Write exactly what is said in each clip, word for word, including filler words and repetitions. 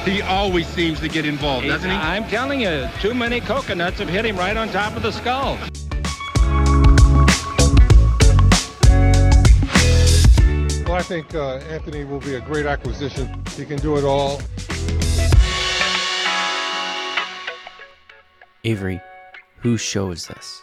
He always seems to get involved, he, doesn't he? I'm telling you, too many coconuts have hit him right on top of the skull. Well, I think uh, Anthony will be a great acquisition. He can do it all. Avery, whose show is this?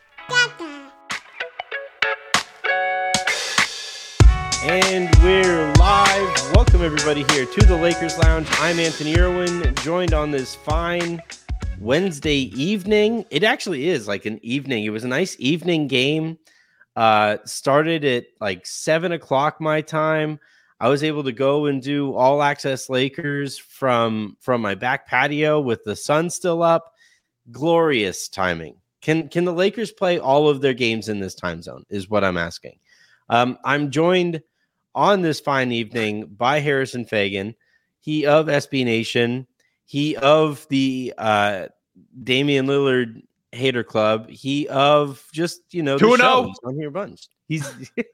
And we're live. Welcome everybody here to the Lakers Lounge. I'm Anthony Irwin, joined on this fine Wednesday evening. It actually is like an evening. It was a nice evening game. Uh, started at like seven o'clock my time. I was able to go and do all access Lakers from from my back patio with the sun still up. Glorious timing. Can can the Lakers play all of their games in this time zone is what I'm asking. Um, I'm joined on this fine evening by Harrison Fagan, he of S B Nation, he of the uh, Damian Lillard Hater Club, he of just, you know, the show. He's on here a bunch. He's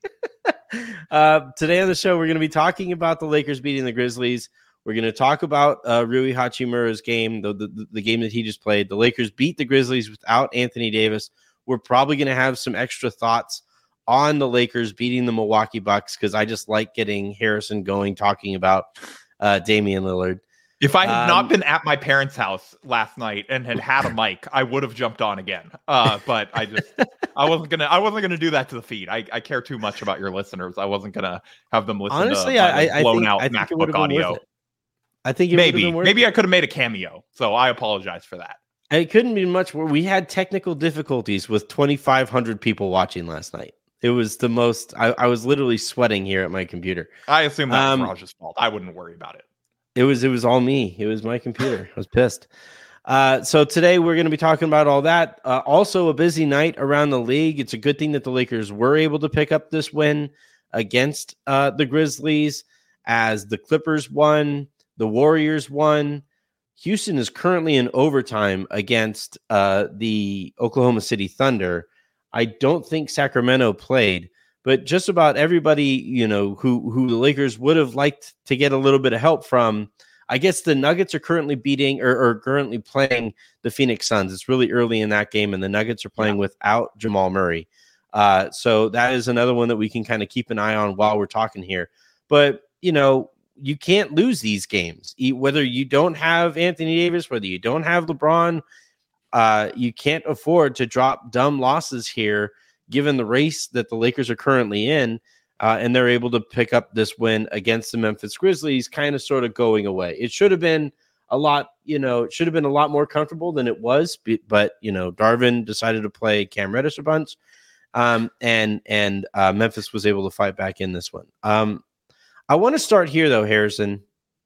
uh, today on the show, we're going to be talking about the Lakers beating the Grizzlies. We're going to talk about uh, Rui Hachimura's game, the, the, the game that he just played. The Lakers beat the Grizzlies without Anthony Davis. We're probably going to have some extra thoughts on the Lakers beating the Milwaukee Bucks because I just like getting Harrison going, talking about uh, Damian Lillard. If I had um, not been at my parents' house last night and had had a mic, I would have jumped on again. Uh, but I just, I wasn't gonna, I wasn't gonna do that to the feed. I, I care too much about your listeners. I wasn't gonna have them listen honestly, to I, I blown think, out I think MacBook audio. I think it maybe, been worth maybe it. I could have made a cameo. So I apologize for that. It couldn't be much more. We had technical difficulties with twenty-five hundred people watching last night. It was the most. I, I was literally sweating here at my computer. I assume that's um, Raj's fault. I wouldn't worry about it. It was. It was all me. It was my computer. I was pissed. Uh, so today we're going to be talking about all that. Uh, also, a busy night around the league. It's a good thing that the Lakers were able to pick up this win against uh, the Grizzlies, as the Clippers won, the Warriors won. Houston is currently in overtime against uh, the Oklahoma City Thunder. I don't think Sacramento played, but just about everybody, you know, who who the Lakers would have liked to get a little bit of help from. I guess the Nuggets are currently beating or, or currently playing the Phoenix Suns. It's really early in that game, and the Nuggets are playing yeah. without Jamal Murray. Uh, so that is another one that we can kind of keep an eye on while we're talking here. But, you know, you can't lose these games, whether you don't have Anthony Davis, whether you don't have LeBron. Uh, you can't afford to drop dumb losses here, given the race that the Lakers are currently in, uh, and they're able to pick up this win against the Memphis Grizzlies, kind of sort of going away. It should have been a lot, you know, it should have been a lot more comfortable than it was, but, you know, Darvin decided to play Cam Reddish a bunch, um, and and uh, Memphis was able to fight back in this one. Um, I want to start here, though, Harrison.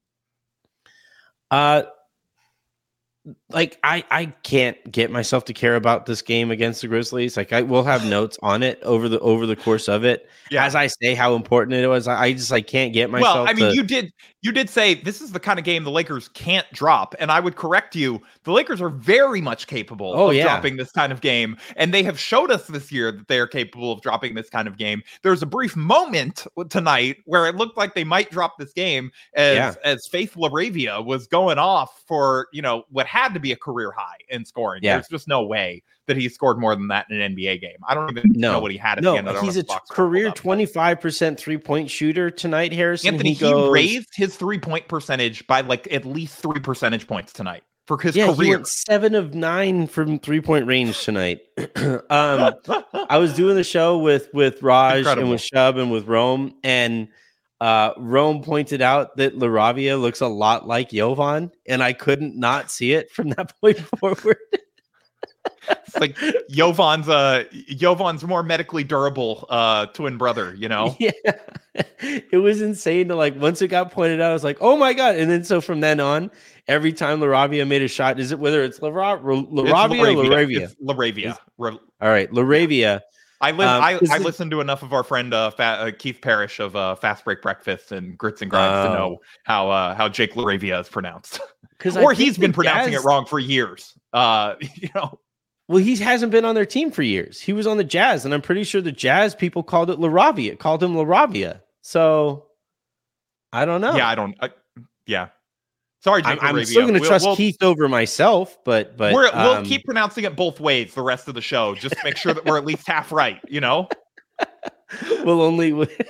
Uh, Like I, I can't get myself to care about this game against the Grizzlies. Like I will have notes on it over the over the course of it. Yeah. As I say how important it was, I, I just I can't get myself. Well, I mean, to... you did you did say this is the kind of game the Lakers can't drop, and I would correct you. The Lakers are very much capable oh, of yeah. dropping this kind of game, and they have showed us this year that they are capable of dropping this kind of game. There was a brief moment tonight where it looked like they might drop this game as yeah. as Faith LaRavia was going off for, you know, what had to be a career high in scoring. Yeah. There's just no way that he scored more than that in an N B A game. I don't even no. know what he had at no, the end. I don't he's a t- career twenty-five percent three-point shooter tonight, Harrison. Anthony, he, goes, he raised his three-point percentage by like at least three percentage points tonight for his yeah, career. He went seven of nine from three-point range tonight. um, I was doing the show with, with Raj Incredible. and with Shub and with Rome, and Uh, Rome pointed out that LaRavia looks a lot like Jovan, and I couldn't not see it from that point forward. It's like Jovan's uh Jovan's more medically durable uh twin brother, you know? Yeah. It was insane to like once it got pointed out, I was like, oh my God. And then so from then on, every time LaRavia made a shot, is it whether it's LaRavia, LaRavia or LaRavia? It's LaRavia. It's, all right, LaRavia. I live. Um, I, I the, listened to enough of our friend uh, Fa- uh, Keith Parrish of uh, Fast Break Breakfast and Grits and Grinds oh. to know how uh, how Jake LaRavia is pronounced, because or he's been pronouncing Jazz, it wrong for years. Uh, you know, well, he hasn't been on their team for years. He was on the Jazz, and I'm pretty sure the Jazz people called it LaRavia, called him LaRavia. So I don't know. Yeah, I don't. Uh, yeah. Sorry, I'm, Jacob I'm Arabia. still going to We'll- trust we'll- Keith over myself, but but We're, we'll um, keep pronouncing it both ways the rest of the show. Just make sure that we're at least half right, you know? we'll only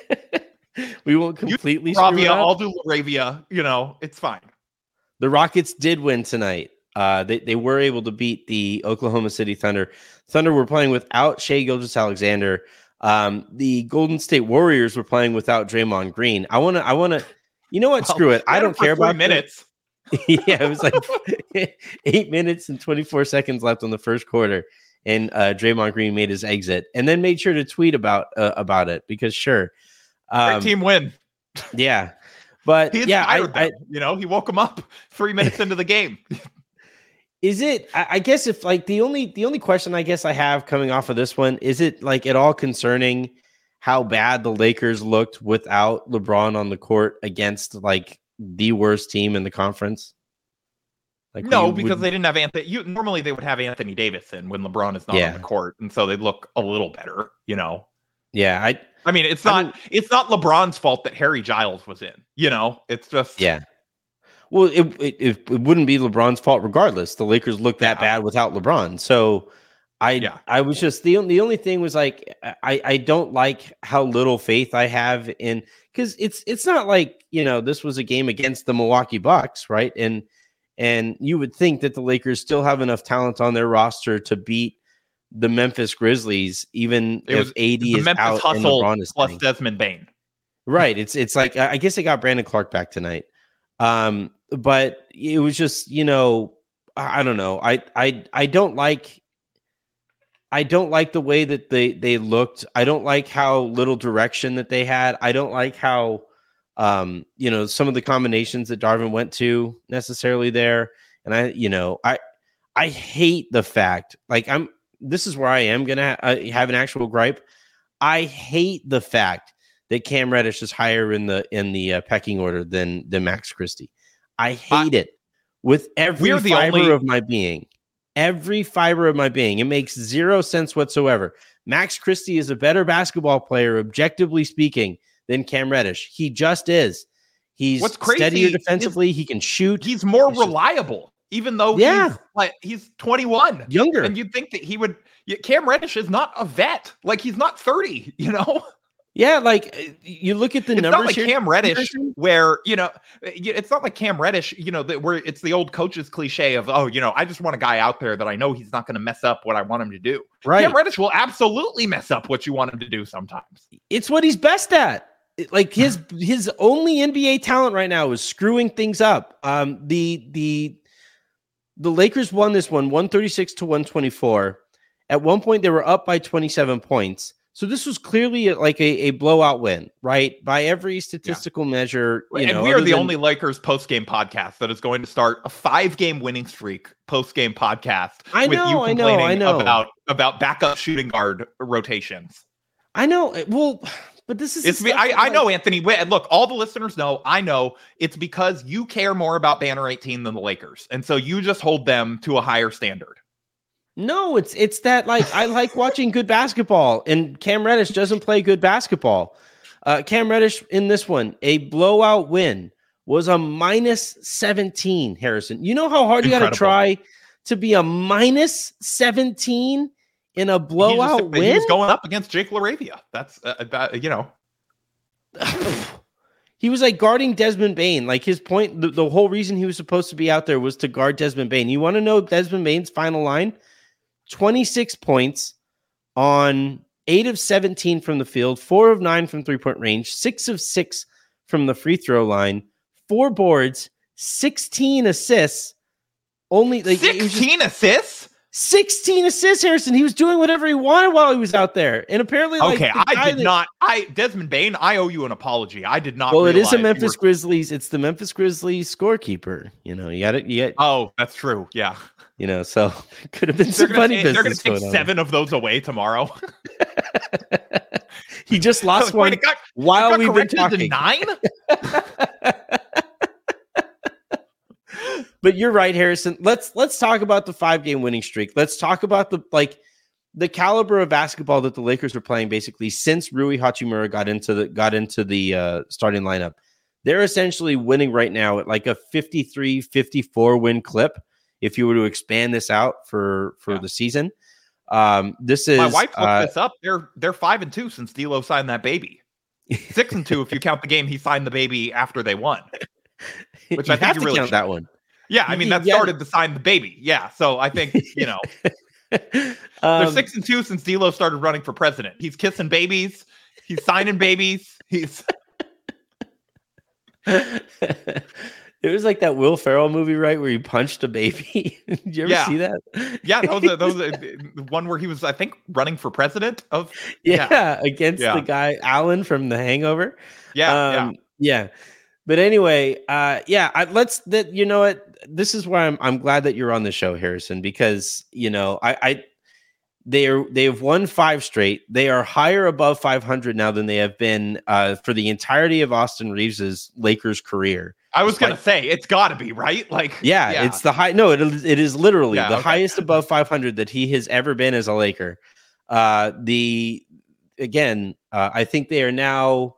we won't completely screw it Ravia, up. I'll do Laravia, you know, it's fine. The Rockets did win tonight. Uh, they, they were able to beat the Oklahoma City Thunder. Thunder were playing without Shai Gilgeous-Alexander. Um, the Golden State Warriors were playing without Draymond Green. I want to, I want to, you know what? Well, Screw it. I let don't him for care three about minutes. yeah, it was like eight minutes and twenty-four seconds left on the first quarter. And uh, Draymond Green made his exit and then made sure to tweet about uh, about it because sure. Um, Great team win. Yeah. But He yeah, I, them, I, you know, he woke him up three minutes into the game. is it, I, I guess if like the only, the only question I guess I have coming off of this one, is it like at all concerning how bad the Lakers looked without LeBron on the court against like the worst team in the conference? Like No, we, because would, they didn't have Anthony. You, normally they would have Anthony Davis in when LeBron is not Yeah. on the court, and so they look a little better. You know, yeah, I, I mean, it's I not mean- it's not LeBron's fault that Harry Giles was in. You know, it's just yeah. Well, it, it it it wouldn't be LeBron's fault regardless. The Lakers looked that Yeah. bad without LeBron. So I Yeah. I was just the only the only thing was like I I don't like how little faith I have in, because it's it's not like, you know, this was a game against the Milwaukee Bucks, right? And and you would think that the Lakers still have enough talent on their roster to beat the Memphis Grizzlies, even It if was A D the is Memphis out and hustle LeBron is plus playing. Desmond Bain. Right. It's it's like I guess they got Brandon Clark back tonight. Um, but it was just, you know, I, I don't know. I I I don't like I don't like the way that they they looked. I don't like how little direction that they had. I don't like how um, you know, some of the combinations that Darvin went to necessarily there. And I, you know, I I hate the fact, like I'm this is where I am gonna ha- uh, have an actual gripe. I hate the fact that Cam Reddish is higher in the in the uh, pecking order than than Max Christie. I hate I, it with every we're the fiber only- of my being. Every fiber of my being. It makes zero sense whatsoever. Max Christie is a better basketball player, objectively speaking, than Cam Reddish. He just is. He's What's crazy steadier is defensively. He can shoot. He's more It's just- reliable, even though Yeah. he's like he's twenty-one. Younger. And you'd think that he would. yeah, Cam Reddish is not a vet. Like he's not thirty. You know. Yeah, like uh, you look at the It's numbers not like here. Cam Reddish, Harrison. where you know, it's not like Cam Reddish. You know, that where it's the old coach's cliche of, oh, you know, I just want a guy out there that I know he's not going to mess up what I want him to do. Right. Cam Reddish will absolutely mess up what you want him to do sometimes. It's what he's best at. It- Like his his only N B A talent right now is screwing things up. Um, the the the Lakers won this one one thirty-six to one twenty-four. At one point, they were up by twenty-seven points. So this was clearly like a, a blowout win, right? By every statistical measure. You and know, we are other the than- only Lakers post-game podcast that is going to start a five-game winning streak post-game podcast. I with you know, I know, complaining I know. about about backup shooting guard rotations. I know. Well, but this is the It's me. stuff I, that, I like- know, Anthony. Wait, look, all the listeners know. I know it's because you care more about Banner eighteen than the Lakers, and so you just hold them to a higher standard. No, it's it's that like I like watching good basketball, and Cam Reddish doesn't play good basketball. Uh, Cam Reddish in this one, a blowout win, was a minus seventeen. Harrison, you know how hard you got to Incredible. try to be a minus seventeen in a He blowout just- He win? was going up against Jake LaRavia. That's uh, that, you know. He was like guarding Desmond Bain. Like his point, the, the whole reason he was supposed to be out there was to guard Desmond Bain. You want to know Desmond Bain's final line? twenty-six points on eight of seventeen from the field, four of nine from three-point range, six of six from the free throw line, four boards, sixteen assists. Only like it was just- sixteen assists. sixteen assists, Harrison. He was doing whatever he wanted while he was out there. And apparently, like, Okay, the I guy did that- not. I Desmond Bain, I owe you an apology. I did not. Well, it is realize a you Memphis were- Grizzlies. It's the Memphis Grizzlies scorekeeper. You know, you got it. You, got, Oh, that's true. Yeah, you know, so could have been they're some gonna, funny take, they're gonna business take going on. seven of those away tomorrow. He just lost Wait, one it got, while it got we've been corrected to talking. nine. But you're right, Harrison. Let's let's talk about the five game winning streak. Let's talk about the like the caliber of basketball that the Lakers were playing basically since Rui Hachimura got into the got into the uh, starting lineup. they're essentially winning right now at like a fifty-three fifty-four win clip. If you were to expand this out for, for yeah. the season, um, this is my wife looked uh, this up. They're, they're five and two since D'Lo signed that baby. Six and two if you count the game he signed the baby after they won. Which you I think have you to really count should. that one. Yeah, I mean that yeah. started to sign the baby. Yeah, so I think you know um, they're six and two since D'Lo started running for president. He's kissing babies. He's signing babies. He's. It was like that Will Ferrell movie, right, where he punched a baby. Did you ever yeah. see that? Yeah, that was a, that was a, the one where he was, I think, running for president of. Yeah, yeah. against yeah. the guy Alan from The Hangover. Yeah, um, yeah, yeah. But anyway, uh, yeah, I, let's. That you know what? This is why I'm. I'm glad that you're on the show, Harrison, because you know I. I They are they have won five straight. They are higher above five hundred now than they have been uh, for the entirety of Austin Reeves's Lakers career. I was Despite, gonna say it's got to be right. Like, yeah, yeah, it's the high. No, it it is literally yeah, the okay. highest above five hundred that he has ever been as a Laker. Uh, the again, uh, I think they are now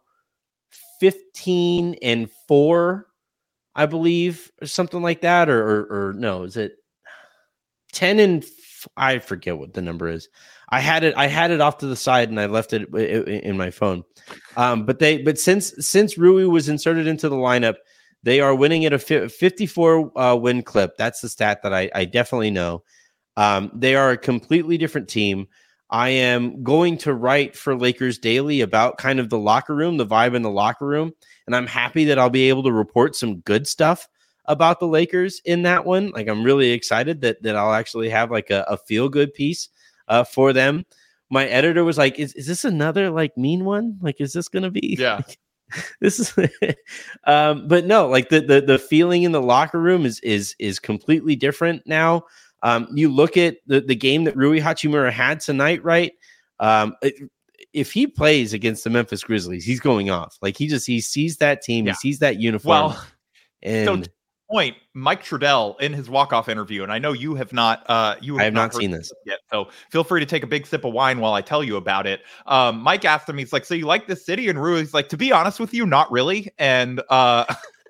fifteen and four, I believe, or something like that, or or, or no, is it ten and? I forget what the number is. I had it. I had it off to the side, and I left it in my phone. Um, but they, but since since Rui was inserted into the lineup, they are winning at a fifty-four uh, win clip. That's the stat that I, I definitely know. Um, they are a completely different team. I am going to write for Lakers Daily about kind of the locker room, the vibe in the locker room, and I'm happy that I'll be able to report some good stuff about the Lakers in that one. Like, I'm really excited that that I'll actually have like a, a feel good piece uh, for them. My editor was like, is, is this another like mean one? Like, is this going to be, yeah, like, this is, um, but no, like the, the, the feeling in the locker room is, is, is completely different now. Um, you look at the, the game that Rui Hachimura had tonight, right? Um, it, if he plays against the Memphis Grizzlies, he's going off. Like, he just, he sees that team, yeah. he sees that uniform. Well, and so point, Mike Trudell in his walk-off interview, and I know you have not uh you have I have not, not seen this yet, so feel free to take a big sip of wine while I tell you about it. Um, Mike asked him, he's like, so you like this city? And Rui's like, to be honest with you, not really. And uh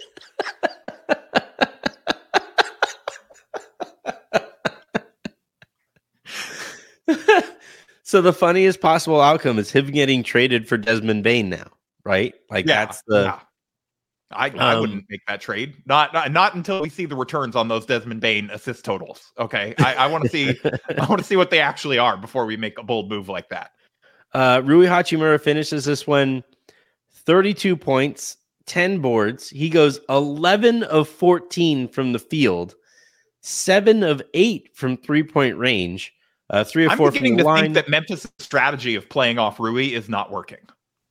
so the funniest possible outcome is him getting traded for Desmond Bane now, right? Like yeah, that's the yeah. I, I Um, wouldn't make that trade. Not, not not until we see the returns on those Desmond Bane assist totals. Okay, I, I want to see I want to see what they actually are before we make a bold move like that. Uh, Rui Hachimura finishes this one thirty-two points, ten boards. He goes eleven of fourteen from the field, seven of eight from three point range, uh, three or I'm four from beginning the to line. think that Memphis' strategy of playing off Rui is not working.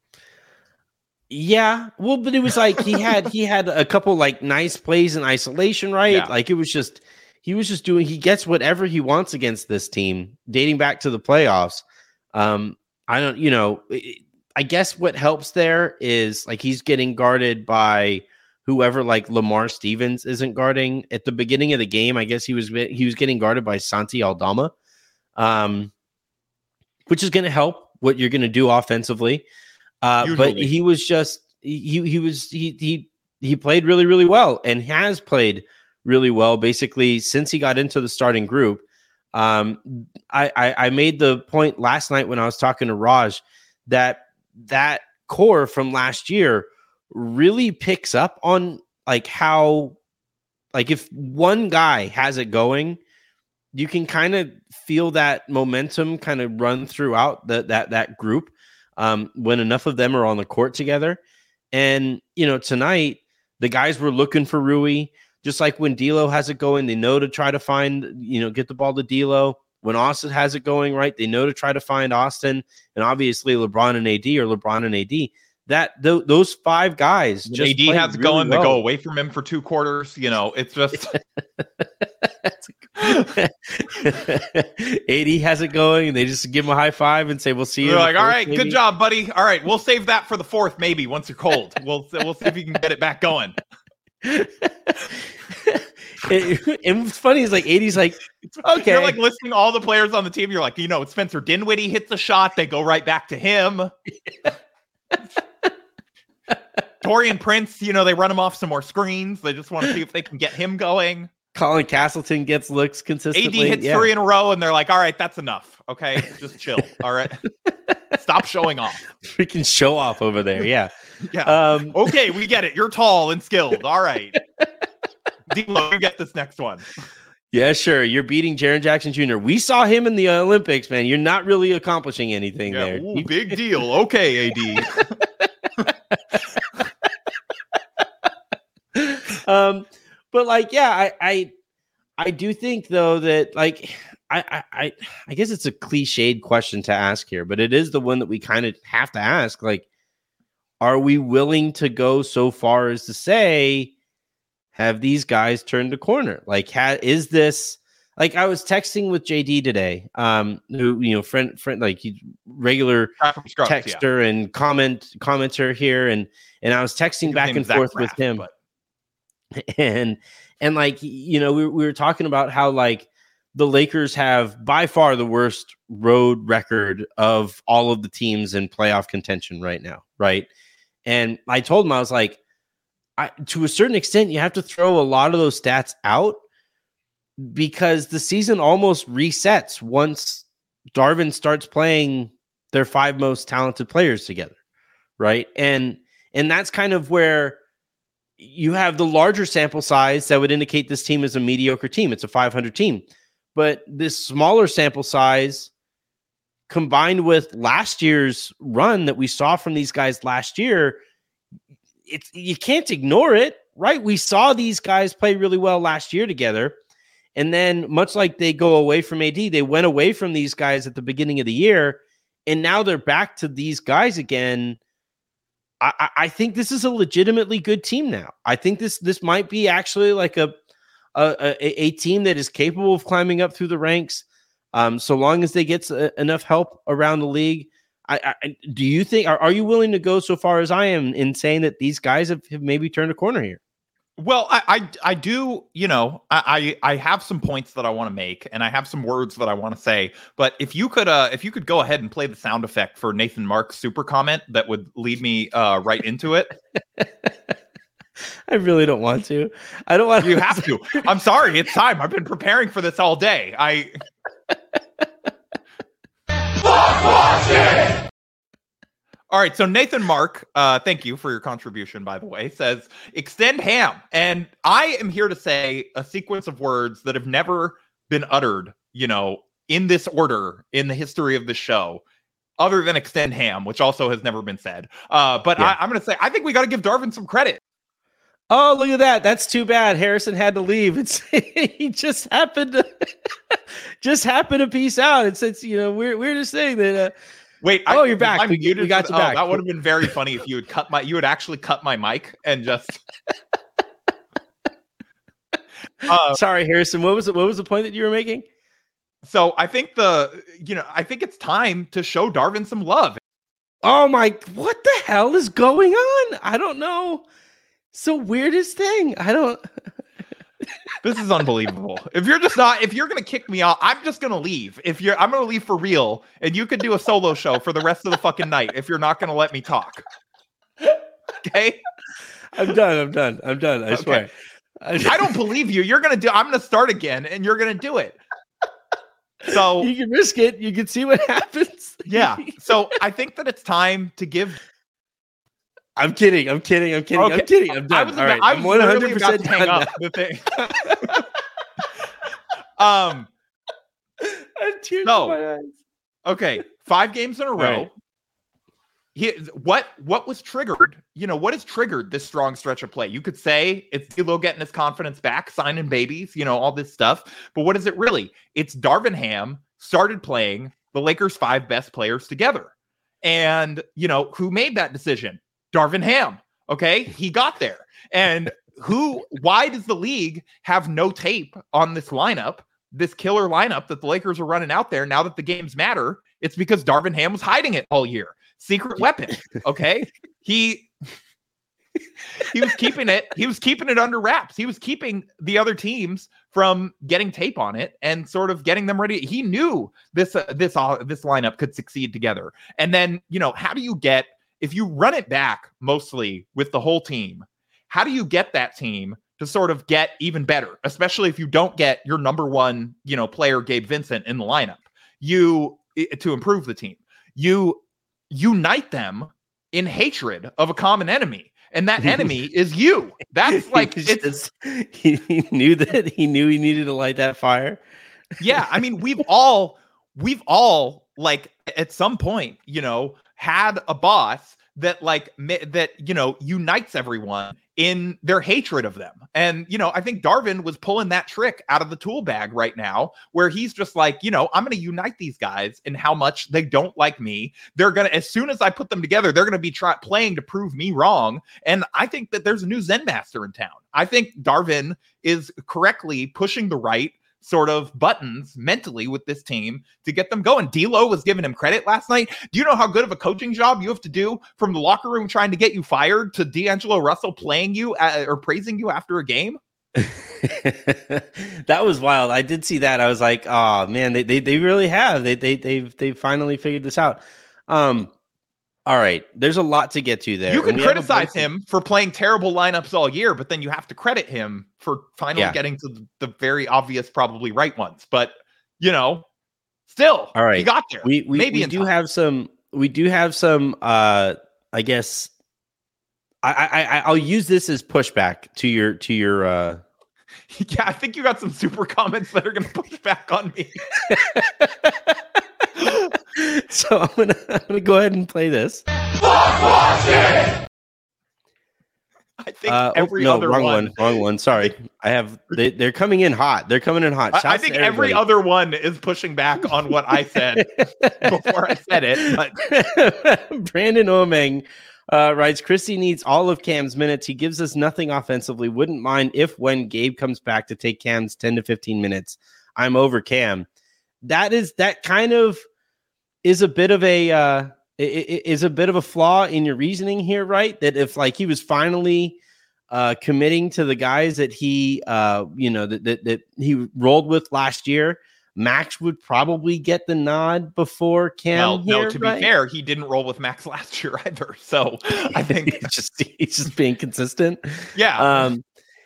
Yeah, well, but it was like he had he had a couple like nice plays in isolation, right? Yeah. Like it was just he was just doing he gets whatever he wants against this team, dating back to the playoffs. Um, I don't, you know, it, I guess what helps there is like he's getting guarded by whoever like Lamar Stevens isn't guarding at the beginning of the game. I guess he was he was getting guarded by Santi Aldama, um, which is going to help what you're going to do offensively. Uh, but he was just he he was he he he played really really well and has played really well basically since he got into the starting group. Um, I, I I made the point last night when I was talking to Raj that that core from last year really picks up on like how like if one guy has it going, you can kind of feel that momentum kind of run throughout the, that that group. Um, when enough of them are on the court together. And, you know, tonight, the guys were looking for Rui, just like when D'Lo has it going, they know to try to find, you know, get the ball to D'Lo. When Austin has it going, right, they know to try to find Austin. And obviously LeBron and A D or LeBron and A D. That th- those five guys when just A D has it really going, well. They go away from him for two quarters. You know, it's just A D has it going, and they just give him a high five and say, "We'll see you." They're like, fourth, all right, maybe. good job, buddy. All right, we'll save that for the fourth, maybe once you're cold. We'll we'll see if you can get it back going. it, and what's funny is like A D's like, okay, You're like listing all the players on the team. You're like, you know, Spencer Dinwiddie hits a shot, they go right back to him. Torian Prince, you know, they run him off some more screens. They just want to see if they can get him going. Colin Castleton gets looks consistently. A D hits yeah. three in a row, and they're like, all right, that's enough. Okay, just chill. All right. Stop showing off. Freaking show off over there. Yeah. Yeah. Um, okay, we get it. You're tall and skilled. All right. D'Lo, you get this next one. Yeah, sure. You're beating Jaren Jackson Junior We saw him in the Olympics, man. You're not really accomplishing anything Yeah, there. ooh, big deal. Okay, A D. um, but like, yeah, I, I, I do think though that like, I, I, I guess it's a cliched question to ask here, but it is the one that we kind of have to ask. Like, are we willing to go so far as to say, have these guys turned a corner? Like, ha- is this like I was texting with J D today, um, who you know, friend, friend, like he's regular Scrubs, texter yeah. and comment commenter here, and and I was texting back and forth Zach with Braff, him, but... and and like you know, we we were talking about how like the Lakers have by far the worst road record of all of the teams in playoff contention right now, right? And I told him I was like, I, to a certain extent, you have to throw a lot of those stats out because the season almost resets once Darvin starts playing their five most talented players together, right? And and that's kind of where you have the larger sample size that would indicate this team is a mediocre team. It's a five hundred team. But this smaller sample size combined with last year's run that we saw from these guys last year, it's you can't ignore it, right? We saw these guys play really well last year together. And then much like they go away from A D, they went away from these guys at the beginning of the year. And now they're back to these guys again. I, I think this is a legitimately good team now. I think this this might be actually like a a, a, a team that is capable of climbing up through the ranks, um, so long as they get uh, enough help around the league. I, I do you think are, are you willing to go so far as I am in saying that these guys have, have maybe turned a corner here? Well, I, I, I do, you know, I, I have some points that I want to make, and I have some words that I want to say. But if you could, uh, if you could go ahead and play the sound effect for Nathan Mark's super comment, that would lead me uh, right into it. I really don't want to. I don't want. You have to. I'm sorry. It's time. I've been preparing for this all day. I. All right, so Nathan Mark, uh, thank you for your contribution, by the way, says, extend Ham. And I am here to say a sequence of words that have never been uttered, you know, in this order in the history of the show, other than extend Ham, which also has never been said. Uh, but yeah. I, I'm going to say, I think we got to give Darvin some credit. Oh, look at that. That's too bad. Harrison had to leave. It's he just happened to just happened to peace out. It's, it's you know, we're, we're just saying that. Uh, Wait, oh, I, you're back. We, we got you oh, back. That would have been very funny if you had cut my, you would actually cut my mic and just. uh, Sorry, Harrison. What was the, what was the point that you were making? So I think the, you know, I think it's time to show Darvin some love. Oh my, what the hell is going on? I don't know. It's the weirdest thing. I don't. This is unbelievable. If you're just not, if you're going to kick me out, I'm just going to leave. If you're, I'm going to leave for real, and you could do a solo show for the rest of the fucking night if you're not going to let me talk. Okay? I'm done. I'm done. I'm done. I okay. swear. I don't believe you. You're going to do, I'm going to start again, and you're going to do it. So you can risk it. You can see what happens. Yeah. So I think that it's time to give. I'm kidding. I'm kidding. I'm kidding. Okay. I'm kidding. I'm done. I was, All right. I was I'm one hundred percent about to hang up the thing. um. Tears so, in my eyes. Okay, five games in a row. Right. He, what what was triggered? You know, what has triggered this strong stretch of play? You could say it's D'Lo getting his confidence back, signing babies, you know, all this stuff. But what is it really? It's Darvin Ham started playing the Lakers' five best players together. And, you know, who made that decision? Darvin Ham. Okay, he got there. And who, why does the league have no tape on this lineup, this killer lineup that the Lakers are running out there now that the games matter? It's because Darvin Ham was hiding it all year. Secret weapon. Okay. he, he was keeping it. He was keeping it under wraps. He was keeping the other teams from getting tape on it and sort of getting them ready. He knew this, uh, this, uh, this lineup could succeed together. And then, you know, how do you get if you run it back mostly with the whole team, how do you get that team to sort of get even better, especially if you don't get your number one, you know, player, Gabe Vincent, in the lineup? You, to improve the team, you unite them in hatred of a common enemy. And that enemy is you. That's like, he, it's, just, he, he knew that he knew he needed to light that fire. yeah. I mean, we've all, we've all like at some point, you know, had a boss that like, that, you know, unites everyone in their hatred of them. And, you know, I think Darvin was pulling that trick out of the tool bag right now, where he's just like, you know, I'm going to unite these guys in how much they don't like me. They're going to, as soon as I put them together, they're going to be try- playing to prove me wrong. And I think that there's a new Zen master in town. I think Darvin is correctly pushing the right sort of buttons mentally with this team to get them going. D'Lo was giving him credit last night. Do you know how good of a coaching job you have to do from the locker room trying to get you fired to D'Angelo Russell playing you uh, or praising you after a game? That was wild. I did see that. I was like, oh man, they they, they really have. They they they've they finally figured this out. Um all right, there's a lot to get to there. You can criticize him for playing terrible lineups all year, but then you have to credit him for finally yeah. getting to the, the very obvious, probably right ones. But, you know, still, all right, he got there. We we, Maybe we do time. have some. We do have some. Uh, I guess I, I I I'll use this as pushback to your to your. Uh... Yeah, I think you got some super comments that are going to push back on me. So I'm gonna I'm gonna go ahead and play this. I think uh, every oh, no, other wrong one, one, wrong one. Sorry, I have. They, they're coming in hot. They're coming in hot. I, I think every other one is pushing back on what I said before I said it. But Brandon Omeng uh, writes, Christie needs all of Cam's minutes. He gives us nothing offensively. Wouldn't mind if when Gabe comes back to take Cam's ten to fifteen minutes. I'm over Cam. That is that kind of is a bit of a uh, is a bit of a flaw in your reasoning here, right? That if like he was finally uh, committing to the guys that he uh, you know that, that that he rolled with last year, Max would probably get the nod before Cam. Well, here, no, to right? be fair, he didn't roll with Max last year either. So I think he's just he's just being consistent. Yeah. Um,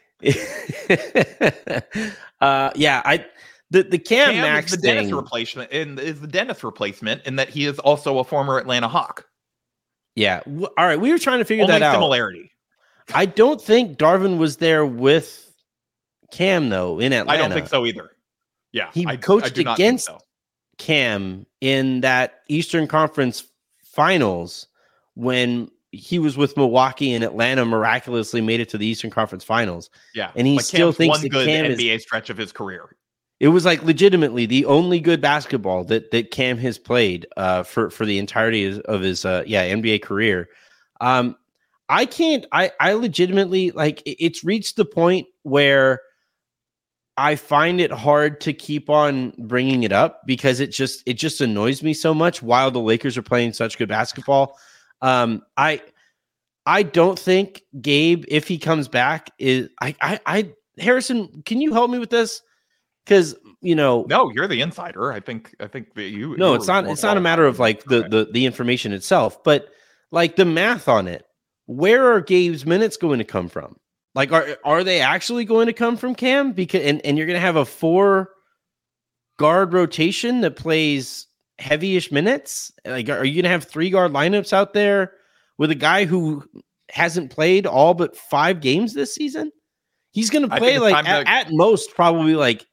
uh, yeah, I. The the Cam, Cam Max is the Dennis thing, replacement, and is the Dennis replacement in that he is also a former Atlanta Hawk. Yeah. W- all right. We were trying to figure Only that out. similarity. I don't think Darvin was there with Cam though in Atlanta. I don't think so either. Yeah, he I, coached I against so. Cam in that Eastern Conference Finals when he was with Milwaukee and Atlanta miraculously made it to the Eastern Conference Finals. Yeah, and he like still Cam's thinks one that good Cam N B A is, stretch of his career. It was like legitimately the only good basketball that that Cam has played uh, for for the entirety of his uh, yeah N B A career. Um, I can't. I I legitimately like. It's reached the point where I find it hard to keep on bringing it up because it just it just annoys me so much. While the Lakers are playing such good basketball, um, I I don't think Gabe, if he comes back, is I I, I Harrison. Can you help me with this? Because you know, no, you're the insider. I think. I think that you. No, it's not. It's not a matter of like the, the the information itself, but like the math on it. Where are Gabe's minutes going to come from? Like, are are they actually going to come from Cam? Because and, and you're going to have a four guard rotation that plays heavy-ish minutes. Like, are you going to have three guard lineups out there with a guy who hasn't played all but five games this season? He's going to play like at, to... at most probably like.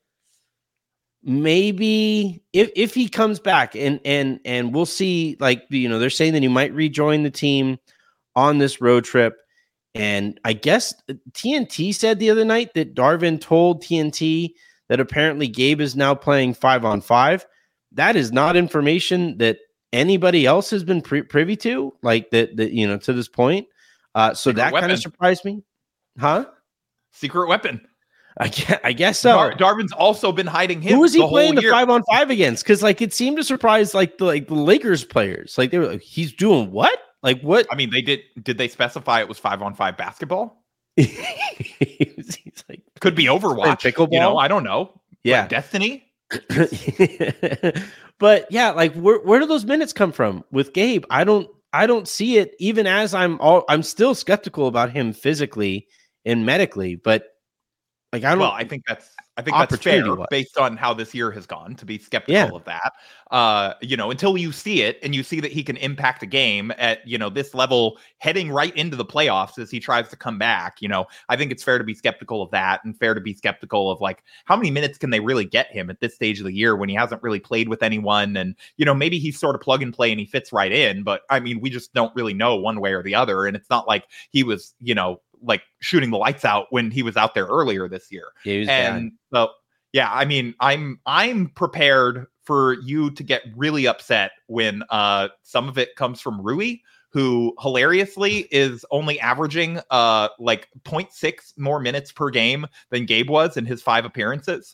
Maybe if if he comes back and and and we'll see, like, you know, they're saying that he might rejoin the team on this road trip. And I guess T N T said the other night that Darvin told T N T that apparently Gabe is now playing five on five. That is not information that anybody else has been pri- privy to, like that, that, you know, to this point. Uh, so Secret that kind of surprised me. Huh? Secret weapon. I guess, I guess so. Dar- Darvin's also been hiding him. Who was he the playing whole the five on five against? Because like it seemed to surprise like the like the Lakers players. Like they were like, he's doing what? Like what? I mean, they did. Did they specify it was five on five basketball? he's, he's like could be Overwatch. Pickleball. You know, I don't know. Yeah, like Destiny. But yeah, like where where do those minutes come from with Gabe? I don't I don't see it, even as I'm all I'm still skeptical about him physically and medically, but like I don't well, I think that's I think that's fair wise. based on how this year has gone to be skeptical Yeah. of that. Uh, you know, until you see it and you see that he can impact a game at, you know, this level heading right into the playoffs as he tries to come back, you know, I think it's fair to be skeptical of that and fair to be skeptical of like how many minutes can they really get him at this stage of the year when he hasn't really played with anyone. And, you know, maybe he's sort of plug and play and he fits right in, but I mean, we just don't really know one way or the other. And it's not like he was, you know, like shooting the lights out when he was out there earlier this year. Yeah, he was and so, yeah, I mean, I'm I'm prepared for you to get really upset when uh, some of it comes from Rui, who hilariously is only averaging uh, like zero point six more minutes per game than Gabe was in his five appearances.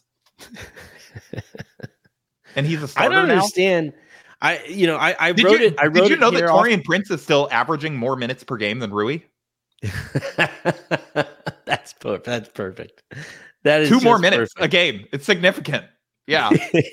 And he's a starter I don't now. understand. I you know I, I Did wrote you, it. I wrote did you it know that here Torian off- Prince is still averaging more minutes per game than Rui? that's per- that's perfect. That is Two more just minutes perfect. a game. It's significant. Yeah.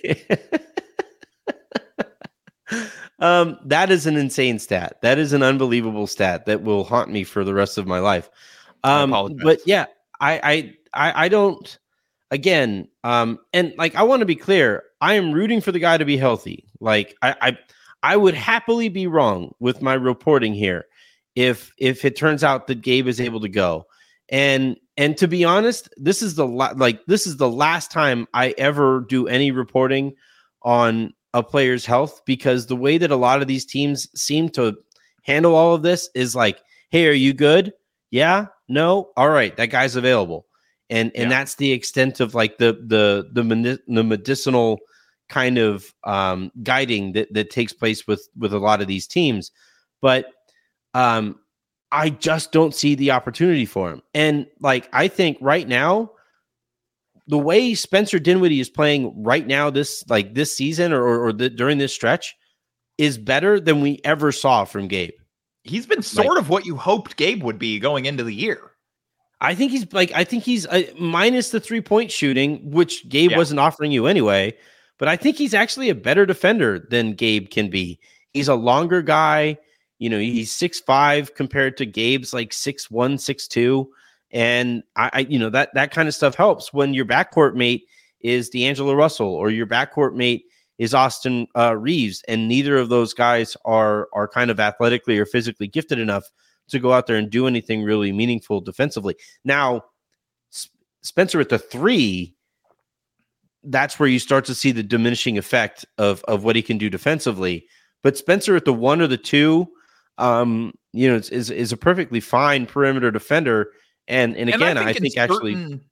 um, that is an insane stat. That is an unbelievable stat that will haunt me for the rest of my life. Um, I apologize. but yeah, I, I, I, I don't. Again, um, and like I want to be clear, I am rooting for the guy to be healthy. Like I, I, I would happily be wrong with my reporting here if if it turns out that Gabe is able to go. And and to be honest, this is the la- like this is the last time I ever do any reporting on a player's health, because the way that a lot of these teams seem to handle all of this is like, hey, are you good? Yeah, no, all right, that guy's available, and and Yeah. that's the extent of like the the the, medi- the medicinal kind of um, guiding that that takes place with with a lot of these teams, but um. I just don't see the opportunity for him. And like, I think right now, the way Spencer Dinwiddie is playing right now, this like this season or, or the, during this stretch is better than we ever saw from Gabe. He's been sort of what you hoped Gabe would be going into the year. I think he's like, I think he's uh, minus the three point shooting, which Gabe Yeah. wasn't offering you anyway. But I think he's actually a better defender than Gabe can be. He's a longer guy. You know, he's six five compared to Gabe's like six one, six two. And I, I, you know, that that kind of stuff helps when your backcourt mate is D'Angelo Russell or your backcourt mate is Austin uh, Reeves, and neither of those guys are are kind of athletically or physically gifted enough to go out there and do anything really meaningful defensively. Now, S- Spencer at the three, that's where you start to see the diminishing effect of of what he can do defensively. But Spencer at the one or the two, um, you know, is, is is a perfectly fine perimeter defender. And and again, And I think, in actually, certain-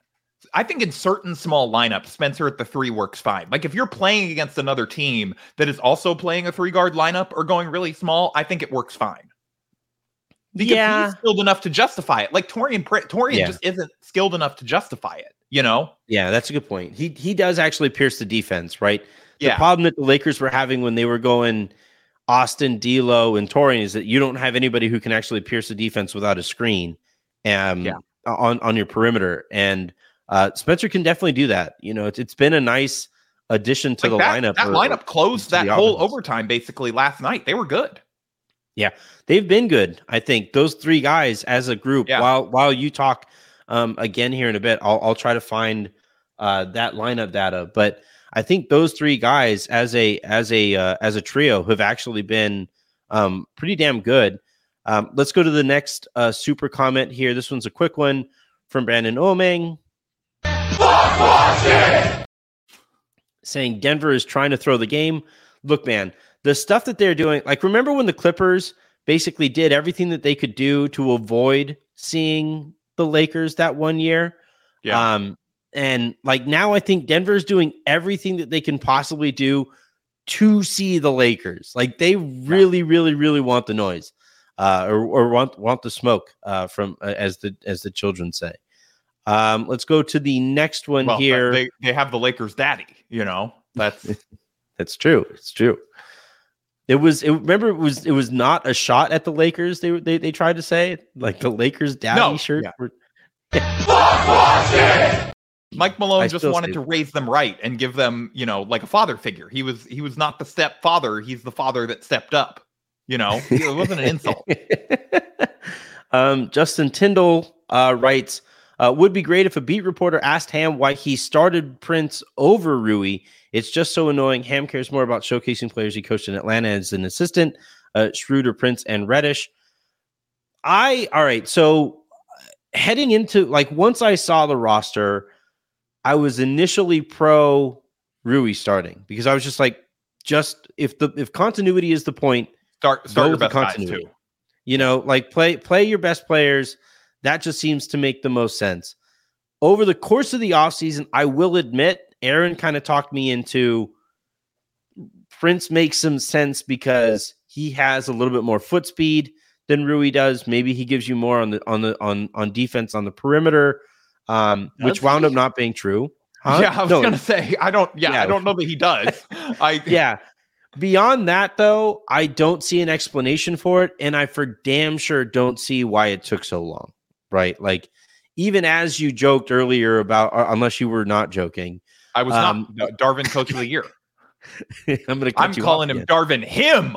I think in certain small lineups, Spencer at the three works fine. Like if you're playing against another team that is also playing a three guard lineup or going really small, I think it works fine. Because yeah, he's skilled enough to justify it. Like Torian, Pr- Torian Yeah. just isn't skilled enough to justify it. You know? yeah, that's a good point. He he does actually pierce the defense, right? The Yeah. problem that the Lakers were having when they were going Austin, D'Lo, and Torian is that you don't have anybody who can actually pierce the defense without a screen, um, Yeah. on on your perimeter. And uh, Spencer can definitely do that. You know, it's it's been a nice addition to Like the that, lineup. that or- lineup closed to that the whole offense. overtime basically last night. They were good. They've been good. I think those three guys as a group. Yeah. While while you talk um, again here in a bit, I'll I'll try to find uh, that lineup data. But I think those three guys as a as a uh, as a trio have actually been um, pretty damn good. Um, let's go to the next uh, super comment here. This one's a quick one from Brandon Omeng, saying Denver is trying to throw the game. Look, man, the stuff that they're doing, like remember when the Clippers basically did everything that they could do to avoid seeing the Lakers that one year? Yeah. Um, and like now I think Denver's doing everything that they can possibly do to see the Lakers. Like they really, really, really want the noise, uh, or, or want want the smoke, uh, from uh, as the as the children say. Um, let's go to the next one Well, here. they they have the Lakers daddy, you know. That's That's true. It's true. It was. It, remember, it was. It was not a shot at the Lakers. They they they tried to say like the Lakers daddy No, shirt. yeah. Were, Mike Malone I just still wanted see to it. raise them right and give them, you know, like a father figure. He was he was not the stepfather. He's the father that stepped up. You know, it wasn't an insult. um, Justin Tyndall uh, writes, uh, would be great if a beat reporter asked Ham why he started Prince over Rui. It's just so annoying. Ham cares more about showcasing players he coached in Atlanta as an assistant, uh, Schroeder, Prince, and Reddish. I, all right, so heading into, like, once I saw the roster, I was initially pro Rui starting because I was just like, just if the if continuity is the point, start start your best guys too. You know, like play play your best players. That just seems to make the most sense. Over the course of the offseason, I will admit, Aaron kind of talked me into Prince makes some sense because he has a little bit more foot speed than Rui does. Maybe he gives you more on the on the on on defense on the perimeter, um, which wound up not being true. Huh? Yeah, I was no. gonna say I don't. Yeah, yeah, I don't know that he does. I yeah. Beyond that, though, I don't see an explanation for it, and I for damn sure don't see why it took so long. Right? Like, even as you joked earlier about, uh, unless you were not joking, I was um, not Darvin Coach of the Year. I'm gonna. I'm calling him again. Darvin him.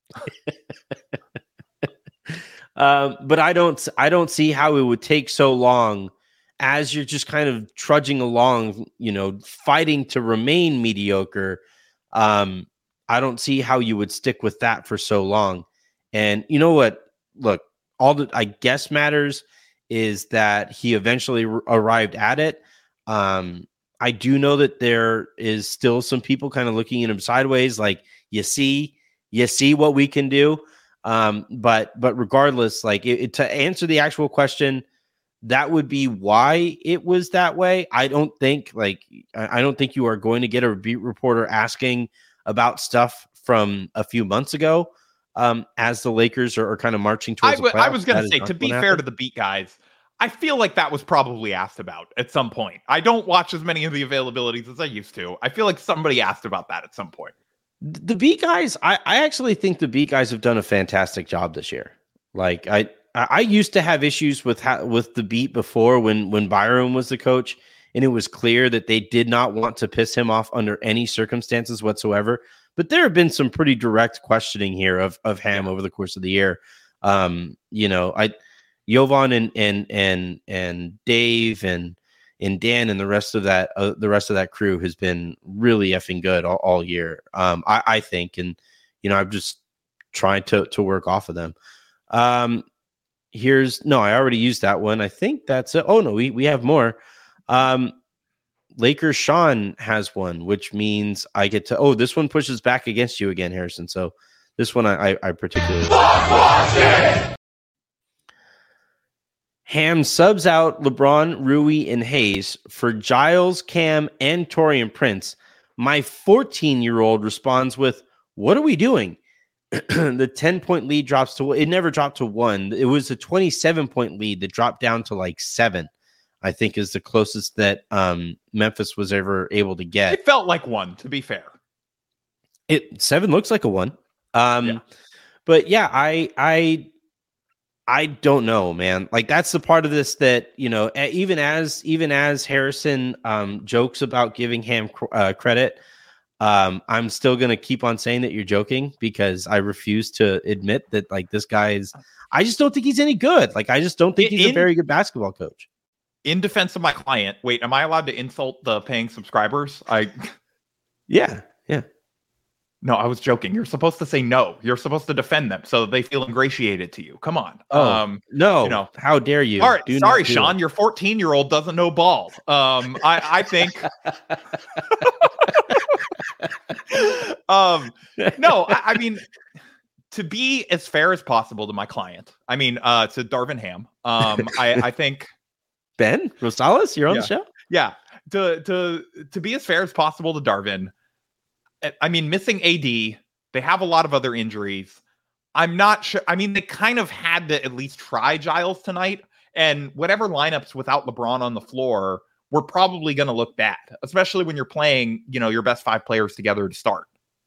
um, but I don't. I don't see how it would take so long. As you're just kind of trudging along, you know, fighting to remain mediocre, um, I don't see how you would stick with that for so long. And you know what? Look, all that I guess matters is that he eventually r- arrived at it. Um, I do know that there is still some people kind of looking at him sideways, like, you see, you see what we can do. Um, but but regardless, like it, it, to answer the actual question, that would be why it was that way. I don't think like I don't think you are going to get a beat reporter asking about stuff from a few months ago um, as the Lakers are, are kind of marching towards I, w- the playoffs. I was going to say, to be fair to the beat guys, I feel like that was probably asked about at some point. I don't watch as many of the availabilities as I used to. I feel like somebody asked about that at some point. The beat guys, I, I actually think the beat guys have done a fantastic job this year. Like I, I used to have issues with ha- with the beat before when when Byron was the coach, and it was clear that they did not want to piss him off under any circumstances whatsoever. But there have been some pretty direct questioning here of of Ham over the course of the year. Um, you know, I Jovan and and and and Dave and and Dan and the rest of that uh, the rest of that crew has been really effing good all, all year. Um, I, I think, and you know, I'm just trying to to work off of them. Um, Here's no, I already used that one. I think that's it. Oh no, we we have more. Um, Lakers Sean has one, which means I get to. Oh, this one pushes back against you again, Harrison. So this one I I, I particularly. Like. Ham subs out LeBron, Rui, and Hayes for Giles, Cam, and Taurean Prince. My fourteen-year-old responds with, "What are we doing?" The ten-point lead drops to, it never dropped to one. It was a twenty-seven-point lead that dropped down to like seven, I think is the closest that um, Memphis was ever able to get. It felt like one, to be fair. It seven looks like a one. Um, yeah. But yeah, I I I don't know, man. Like that's the part of this that, you know, even as even as Harrison um, jokes about giving Ham uh, credit, Um, I'm still going to keep on saying that you're joking because I refuse to admit that like this guy is, I just don't think he's any good. Like, I just don't think he's in, a very good basketball coach. In defense of my client, wait, am I allowed to insult the paying subscribers? I, yeah, yeah. No, I was joking. You're supposed to say no. You're supposed to defend them so they feel ingratiated to you. Come on. Oh, um, no. You know, how dare you? All right, do sorry, Sean. It. Your fourteen-year-old doesn't know ball. Um, I, I think. um, no, I, I mean, to be as fair as possible to my client. I mean, uh, to Darvin Ham. Um, I, I think. Ben Rosales, you're on yeah, the show. Yeah. To to to be as fair as possible to Darvin. I mean, missing A D, they have a lot of other injuries. I'm not sure. I mean, they kind of had to at least try Giles tonight. And whatever lineups without LeBron on the floor were probably going to look bad, especially when you're playing, you know, your best five players together to start.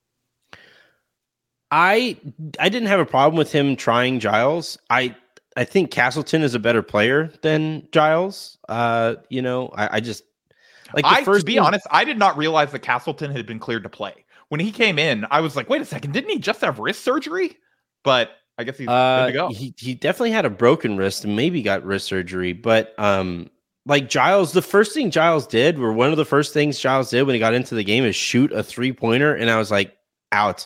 I I didn't have a problem with him trying Giles. I I think Castleton is a better player than Giles. Uh, you know, I, I just like the I first to be game, honest, I did not realize that Castleton had been cleared to play. When he came in, I was like, wait a second, didn't he just have wrist surgery? but I guess he's uh, good to go. He he definitely had a broken wrist and maybe got wrist surgery. But um, like Giles, the first thing Giles did, or one of the first things Giles did when he got into the game, is shoot a three pointer, and I was like, out,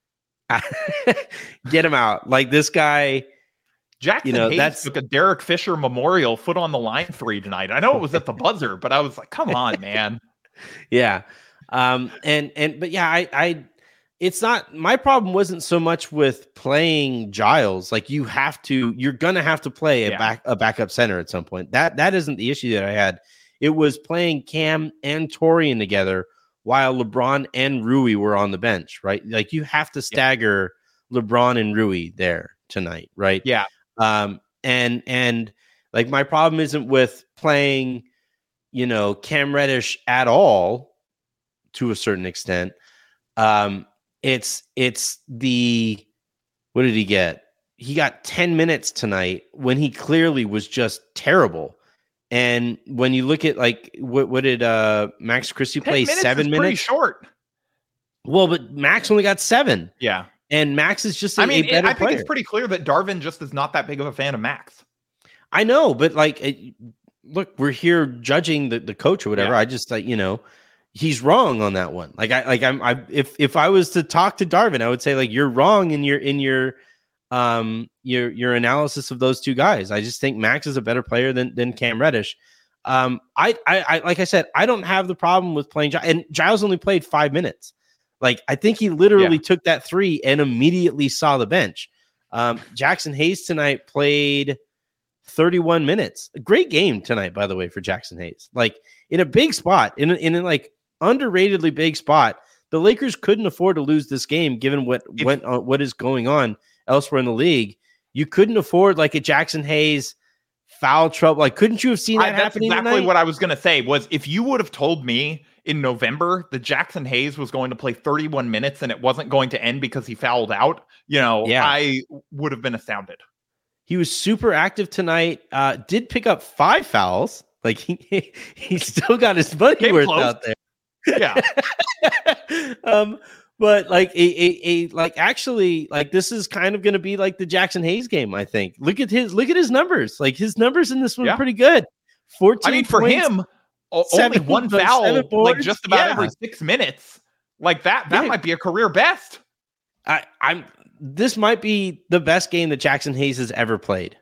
get him out. Like this guy. Jackson you know, Hayes that's took a Derek Fisher Memorial foot on the line three tonight. I know it was at the buzzer, but I was like, come on, man. Yeah. Um, and, and, but yeah, I, I, it's not, my problem wasn't so much with playing Giles. Like you have to, you're going to have to play a Yeah. back, a backup center at some point. That, that isn't the issue that I had. It was playing Cam and Torian together while LeBron and Rui were on the bench, right? Like you have to stagger yeah. LeBron and Rui there tonight, right? Yeah. Um, and, and like, my problem isn't with playing, you know, Cam Reddish at all to a certain extent. Um, it's, it's the, what did he get? He got ten minutes tonight when he clearly was just terrible. And when you look at like, what, what did, uh, Max Christie play? minutes Seven is minutes? Pretty short. Well, but Max only got seven. Yeah. And Max is just a, I mean, a better I think player. it's pretty clear that Darvin just is not that big of a fan of Max. I know, but like, it, look, we're here judging the, the coach or whatever. Yeah. I just like, you know, he's wrong on that one. Like I, like I'm, I, if, if I was to talk to Darvin, I would say like, you're wrong in your, in your, um, your, your analysis of those two guys. I just think Max is a better player than, than Cam Reddish. Um, I, I, I, like I said, I don't have the problem with playing Giles, and Giles only played five minutes. Like, I think he literally yeah. took that three and immediately saw the bench. Um, Jackson Hayes tonight played thirty-one minutes. A great game tonight, by the way, for Jackson Hayes. Like, in a big spot, in a, in a, like, underratedly big spot. The Lakers couldn't afford to lose this game, given what if, went on, what is going on elsewhere in the league. You couldn't afford, like, a Jackson Hayes foul trouble. Like, couldn't you have seen that I, that's happening exactly tonight? what I was going to say was, if you would have told me in November that Jackson Hayes was going to play thirty-one minutes and it wasn't going to end because he fouled out, you know, yeah. I would have been astounded. He was super active tonight. Uh, did pick up five fouls. Like he, he still got his money Came worth close. out there. Yeah. um, but like a, a, a like actually like this is kind of going to be like the Jackson Hayes game. I think. Look at his look at his numbers. Like his numbers in this one yeah. are pretty good. Fourteen. I mean, for points, him, only seven, one foul, boards, like just about yeah. every six minutes, like that. That yeah. might be a career best. I, I'm. This might be the best game that Jackson Hayes has ever played.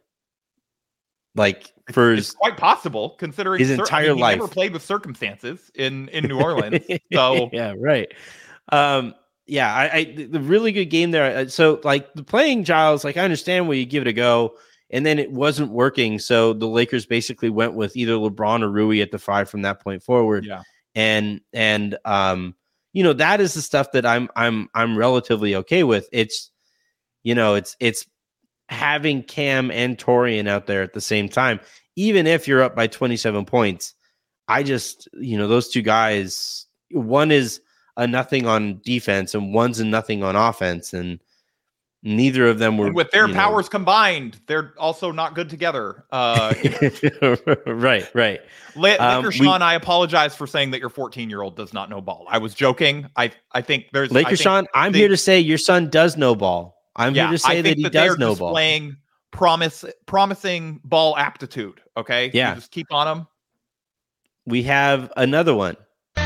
Like for it's, his, it's quite possible, considering his cir- entire I mean, he life. never played with circumstances in in New Orleans. So yeah, right. Um, yeah, I, I the really good game there. So like the playing Giles, like I understand where you give it a go, and then it wasn't working. So the Lakers basically went with either LeBron or Rui at the five from that point forward. Yeah, and and um, you know that is the stuff that I'm I'm I'm relatively okay with. It's you know it's it's. having Cam and Torian out there at the same time, even if you're up by twenty-seven points, I just, you know, those two guys, one is a nothing on defense and one's a nothing on offense. And neither of them were and with their you powers know, combined, they're also not good together. Uh, right, right. Laker um, Sean, I apologize for saying that your fourteen year old does not know ball. I was joking. I, I think there's Laker I think Sean, I'm they, here to say your son does know ball. I'm yeah, here to say I that think he that does they're know ball. Displaying promise, promising ball aptitude. Okay, yeah, you just keep on them. We have another one.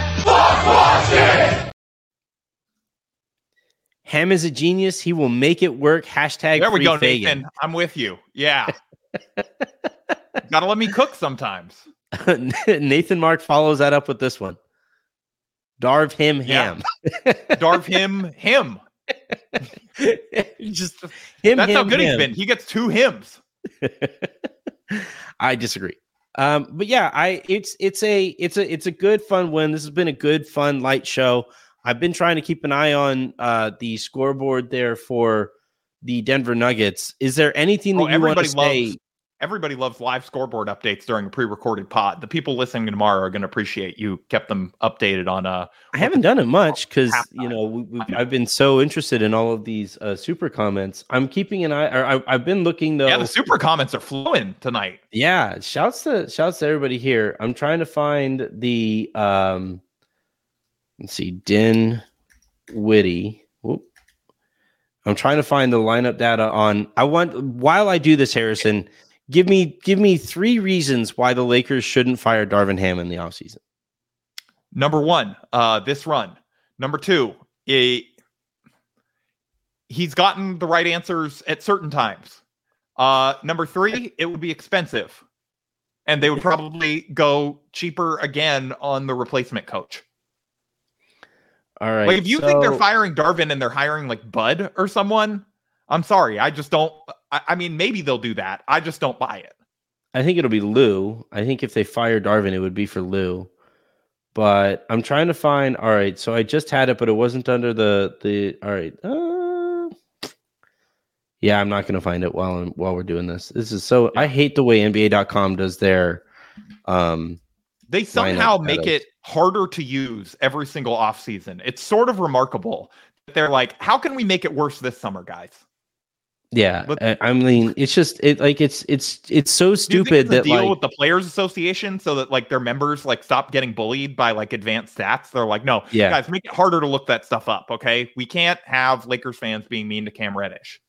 Ham is a genius. He will make it work. Hashtag there we free go, Fagan. Nathan. I'm with you. Yeah, gotta let me cook sometimes. Nathan Mark follows that up with this one. Darv him ham. Yeah. Darv him him. Just him. That's him, how good him. he's been. He gets two hymns. I disagree. Um, but yeah, I it's it's a it's a it's a good fun win. This has been a good fun light show. I've been trying to keep an eye on uh, the scoreboard there for the Denver Nuggets. Is there anything that oh, you want to say? Loves, everybody loves live scoreboard updates during a pre-recorded pod. The people listening tomorrow are going to appreciate you kept them updated on. Uh, I haven't done it much because you know, we, we, I've been so interested in all of these uh, super comments. I'm keeping an eye. Or I, I've been looking though. Yeah, the super comments are flowing tonight. Yeah, shouts to shouts to everybody here. I'm trying to find the. Um, let's see, Din Witty. Whoop. I'm trying to find the lineup data on. I want while I do this, Harrison, give me give me three reasons why the Lakers shouldn't fire Darvin Ham in the offseason. Number one, uh, this run. Number two, he, he's gotten the right answers at certain times. Uh, number three, it would be expensive. And they would probably go cheaper again on the replacement coach. All right. Like if you so, think they're firing Darvin and they're hiring like Bud or someone, I'm sorry. I just don't. I, I mean, maybe they'll do that. I just don't buy it. I think it'll be Lou. I think if they fire Darvin, it would be for Lou. But I'm trying to find. All right. So I just had it, but it wasn't under the the. All right. Uh, yeah, I'm not going to find it while I'm, while we're doing this. This is so. I hate the way N B A dot com does their. Um, they somehow make it harder to use every single offseason. It's sort of remarkable that they're like, how can we make it worse this summer, guys? Yeah, I, I mean, it's just it like it's it's it's so stupid it's that deal like, with the Players Association so that like their members like stop getting bullied by like advanced stats. They're like, no, yeah. guys, make it harder to look that stuff up. Okay, we can't have Lakers fans being mean to Cam Reddish.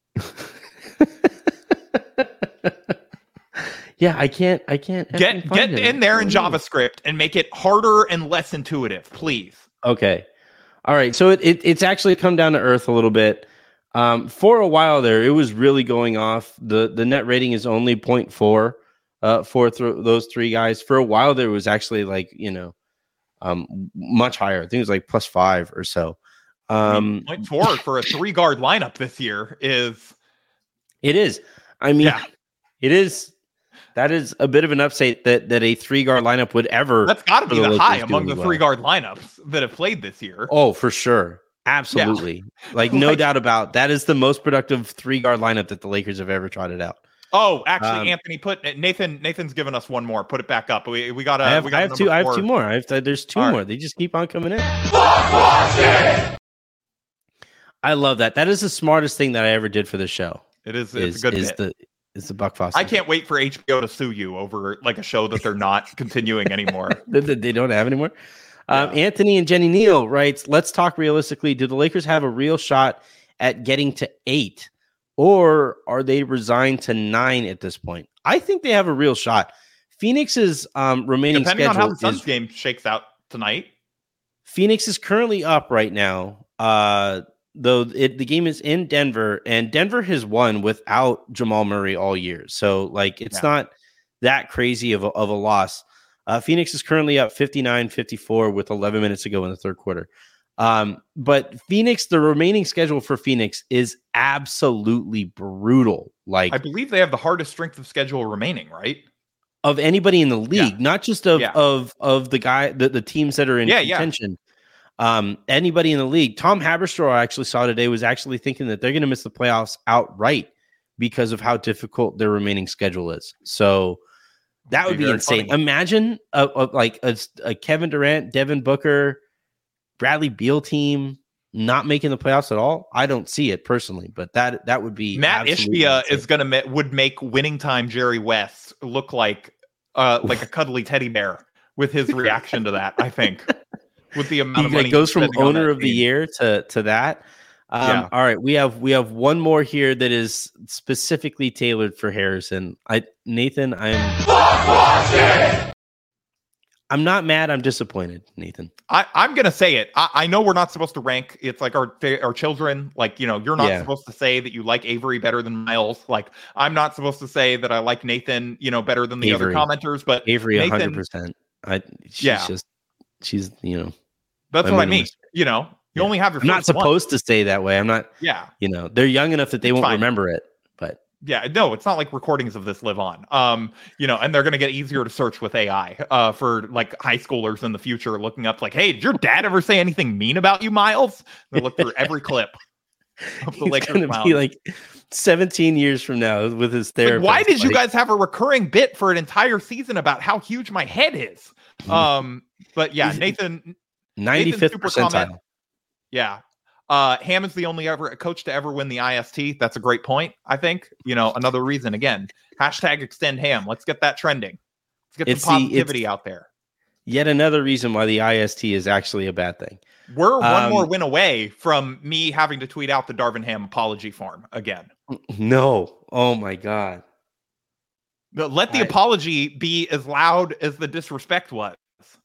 Yeah, I can't. I can't get get it. in there in JavaScript and make it harder and less intuitive, please. Okay, all right. So it, it it's actually come down to earth a little bit. Um, for a while there, it was really going off. the The net rating is only zero point four uh, for th- those three guys. For a while there, it was actually like you know, um, much higher. I think it was like plus five or so. Um, I mean, point four for a three guard lineup this year is. It is. I mean, yeah. it is. That is a bit of an upset that that a three guard lineup would ever. That's got to be the, the high among the well. three guard lineups that have played this year. Oh, for sure. Absolutely. Yeah. Like, no like, doubt about that is the most productive three guard lineup that the Lakers have ever trotted out. Oh, actually, um, Anthony, put Nathan. Nathan's given us one more. Put it back up. We we got. I have, we got I have two. Four. I have two more. I have. There's two All more. Right. They just keep on coming in. I love that. That is the smartest thing that I ever did for the show. It is. Is, it's a good is bit. the is the Buck Foster. I can't wait for H B O to sue you over like a show that they're not continuing anymore. that they don't have anymore. Um, yeah. Anthony and Jenny Neal writes, let's talk realistically. Do the Lakers have a real shot at getting to eight, or are they resigned to nine at this point? I think they have a real shot. Phoenix's um, remaining Depending schedule on how the Suns is, game shakes out tonight. Phoenix is currently up right now, uh, though it, the game is in Denver, and Denver has won without Jamal Murray all year. So, like, it's yeah. not that crazy of a, of a loss. Uh, Phoenix is currently up fifty-nine fifty-four with eleven minutes to go in the third quarter. Um, but Phoenix, the remaining schedule for Phoenix is absolutely brutal. Like, I believe they have the hardest strength of schedule remaining, right? Of anybody in the league, yeah. not just of, yeah. of, of the guy, the, the teams that are in yeah, contention. Yeah. Um, anybody in the league. Tom Haberstroh, I actually saw today, was actually thinking that they're going to miss the playoffs outright because of how difficult their remaining schedule is. So, that would be, be insane. Funny. Imagine a, a, like a, a Kevin Durant, Devin Booker, Bradley Beal team not making the playoffs at all. I don't see it personally, but that that would be Matt Ishbia is going to ma- would make winning time Jerry West look like uh like a cuddly teddy bear with his reaction to that. I think with the amount he, of money like, goes from owner of team. the year to to that. Um, yeah. All right, we have we have one more here that is specifically tailored for Harrison. I Nathan, I'm I'm not mad. I'm disappointed, Nathan. I, I'm gonna say it. I, I know we're not supposed to rank. It's like our our children. Like, you know, you're not yeah. supposed to say that you like Avery better than Miles. Like, I'm not supposed to say that I like Nathan, you know, better than the Avery. other commenters. But Avery, Nathan, one hundred percent. I she's yeah. just she's you know. That's what I mean. You know. You yeah. only have your. I'm not supposed one. to say that way. I'm not. Yeah. You know, they're young enough that they it's won't fine. remember it. But yeah, no, it's not like recordings of this live on. Um, you know, and they're going to get easier to search with A I. Uh, for like high schoolers in the future, looking up like, hey, did your dad ever say anything mean about you, Miles? They look through every clip of the Lakers. It's going to be like seventeen years from now with his therapist. Like, why did like, you guys have a recurring bit for an entire season about how huge my head is? Um, but yeah, Nathan, ninety-fifth percentile. Comment, yeah. Uh, Ham is the only ever coach to ever win the I S T. That's a great point. I think, you know, another reason again, hashtag extend Ham. Let's get that trending. Let's get it's some the, positivity out there. Yet another reason why the I S T is actually a bad thing. We're one Um, more win away from me having to tweet out the Darvin Ham apology form again. No. Oh my God. No, let the I- apology be as loud as the disrespect was.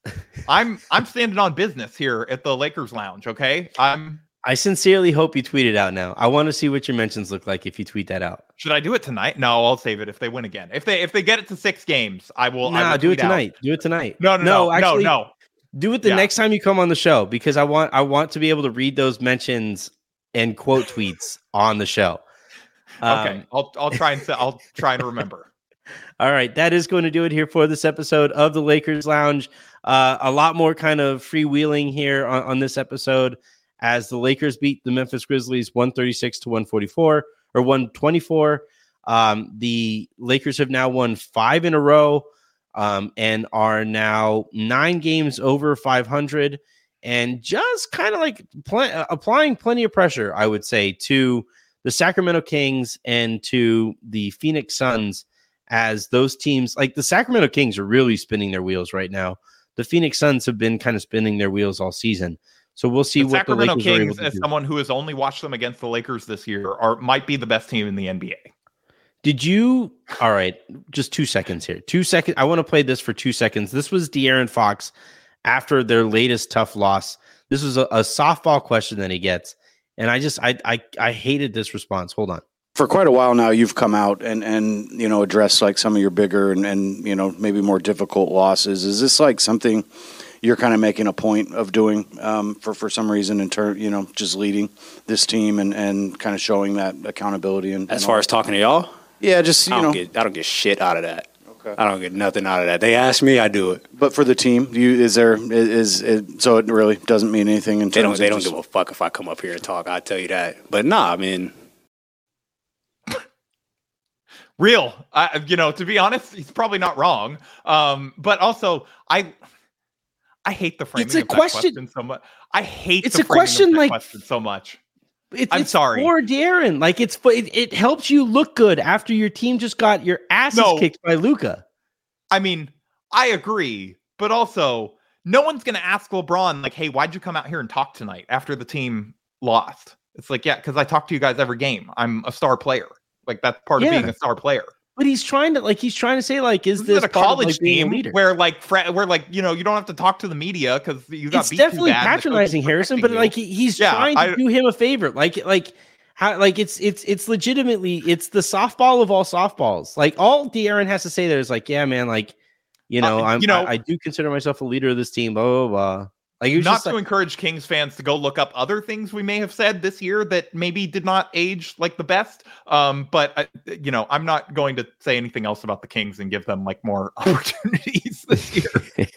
I'm I'm standing on business here at the Lakers Lounge, okay? I'm I sincerely hope you tweet it out now. I want to see what your mentions look like if you tweet that out. Should I do it tonight? No, I'll save it if they win again. If they if they get it to six games, I will. I No, will do it tweet out. tonight. Do it tonight. No, no, no, no, actually, no, no. Do it the Yeah. next time you come on the show because I want I want to be able to read those mentions and quote tweets on the show. Okay, Um, I'll I'll try and I'll try and remember. All right, that is going to do it here for this episode of the Lakers Lounge. Uh, a lot more kind of freewheeling here on, on this episode as the Lakers beat the Memphis Grizzlies one thirty-six to one forty-four or one twenty-four. Um, the Lakers have now won five in a row um, and are now nine games over five hundred and just kind of like pl- applying plenty of pressure, I would say, to the Sacramento Kings and to the Phoenix Suns. As those teams, like the Sacramento Kings, are really spinning their wheels right now. The Phoenix Suns have been kind of spinning their wheels all season. So we'll see The what Sacramento the Lakers are able Kings, to as do. someone who has only watched them against the Lakers this year, are might be the best team in the N B A. Did you? All right, just two seconds here. Two seconds. I want to play this for two seconds. This was De'Aaron Fox after their latest tough loss. This was a, a softball question that he gets, and I just I I I hated this response. Hold on. For quite a while now, you've come out and, and you know, addressed like some of your bigger and, and, you know, maybe more difficult losses. Is this like something you're kind of making a point of doing um, for, for some reason in turn, you know, just leading this team and, and kind of showing that accountability? And, As and far all as talking to y'all? Yeah, just, you I know. don't get I don't get shit out of that. Okay. I don't get nothing out of that. They ask me, I do it. But for the team, do you, is there, is, is, so it really doesn't mean anything in terms They don't of they don't just- give a fuck if I come up here and talk. I tell you that. But nah, I mean, Real, I, you know, to be honest, he's probably not wrong. Um, but also, I, I hate the framing It's a of that question- question so much. I hate It's the a framing question of that like- question so much. It, I'm it's sorry. for De'Aaron. Like it's it, it helps you look good after your team just got your asses No. kicked by Luka. I mean, I agree, but also, no one's going to ask LeBron like, "Hey, why'd you come out here and talk tonight after the team lost?" It's like, yeah, because I talk to you guys every game. I'm a star player. Like that's part Yeah. of being a star player. But he's trying to like he's trying to say like, is This this is a part of, college like, being a team leader? where like fr- where like you know you don't have to talk to the media because you got It's beat too definitely bad and the coach is patronizing Harrison, but protecting like you. he, he's Yeah, trying to I- do him a favor. Like like how like it's it's it's legitimately it's the softball of all softballs. Like all De'Aaron has to say there is like, yeah, man, like you know, Uh, I'm you know- I, I do consider myself a leader of this team. Blah blah blah. Like he was not just to like, encourage Kings fans to go look up other things we may have said this year that maybe did not age like the best. Um, but uh, you know, I'm not going to say anything else about the Kings and give them like more opportunities this year.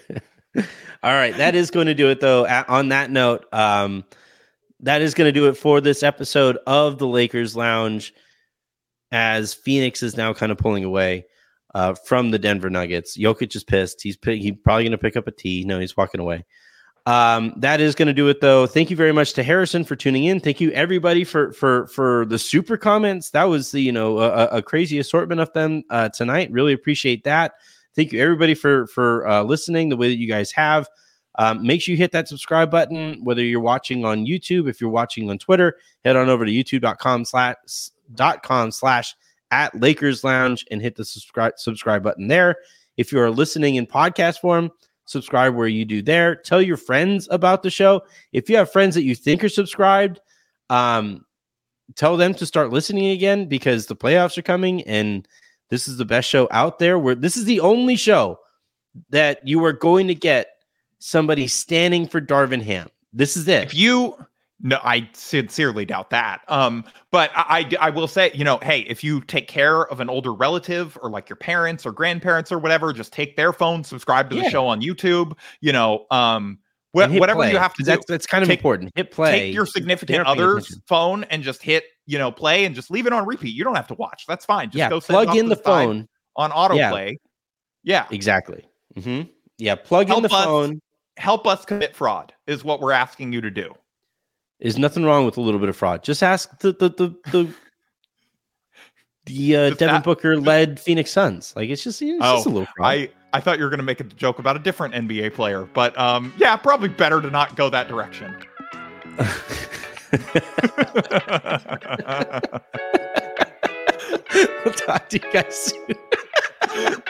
all right, that is going to do it though. A- on that note, um, that is going to do it for this episode of the Lakers Lounge. As Phoenix is now kind of pulling away uh, from the Denver Nuggets, Jokic is pissed. He's pi- he's probably going to pick up a tee. No, he's walking away. Um, that is going to do it though. Thank you very much to Harrison for tuning in. Thank you everybody for for for the super comments. That was the you know a, a crazy assortment of them uh, tonight. Really appreciate that. Thank you everybody for for uh, listening the way that you guys have. Um, make sure you hit that subscribe button, whether you're watching on YouTube, if you're watching on Twitter, head on over to youtube.com slash dot com slash at Lakers Lounge and hit the subscribe subscribe button there. If you are listening in podcast form, subscribe where you do there. Tell your friends about the show. If you have friends that you think are subscribed, um, tell them to start listening again because the playoffs are coming and this is the best show out there. Where this is the only show that you are going to get somebody standing for Darvin Ham. This is it. If you no, I sincerely doubt that. Um, but I, I, I will say, you know, hey, if you take care of an older relative or like your parents or grandparents or whatever, just take their phone, subscribe to Yeah. the show on YouTube. You know, um, wh- And hit whatever play, you have to 'cause do. that's that's kind of Take- important. Hit play. Take your They significant aren't paying other's attention. phone and just hit, you know, play and just leave it on repeat. You don't have to watch. That's fine. Just Yeah, go set it plug off in to the side phone. on autoplay. Yeah. Exactly. hmm Yeah, plug Help in the us. phone. Help us commit fraud is what we're asking you to do. There's nothing wrong with a little bit of fraud. Just ask the the the the, the uh, Just Devin that- Booker led Phoenix Suns. Like it's just, it's just a Oh, little fraud. I I thought you were going to make a joke about a different N B A player, but um, yeah, probably better to not go that direction. We'll talk to you guys soon.